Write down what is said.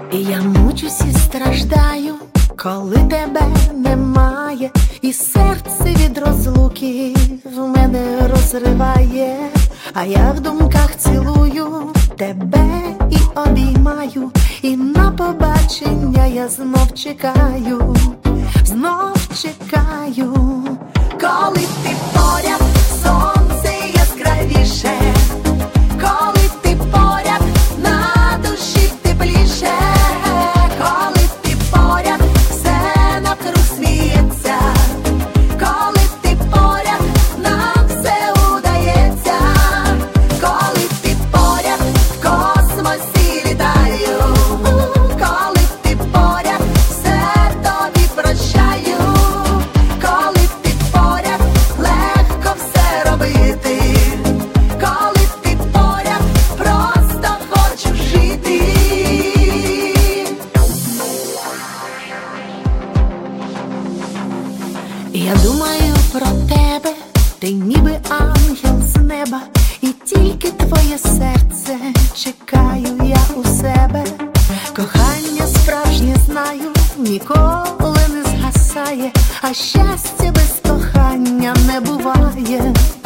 І я мучусь і страждаю, коли тебе немає, і серце від розлуки в мене розриває, а я в думках цілую тебе і обіймаю, і на побачення я знов чекаю, коли ти поряд, сонце яскравіше, коли ти поряд, на душі тепліше, коли ти поряд, все навкруг сміється, коли ти поряд, нам все удається, коли ти поряд, в космосі літаю, коли ти поряд, все тобі прощаю, коли ти поряд, легко все робити, коли ти поряд, просто хочу жити. Я думаю про тебе, ти ніби ангел з неба, і тільки твоє серце чекаю я у себе. Кохання справжнє знаю, ніколи не згасає, а щастя без кохання не буває.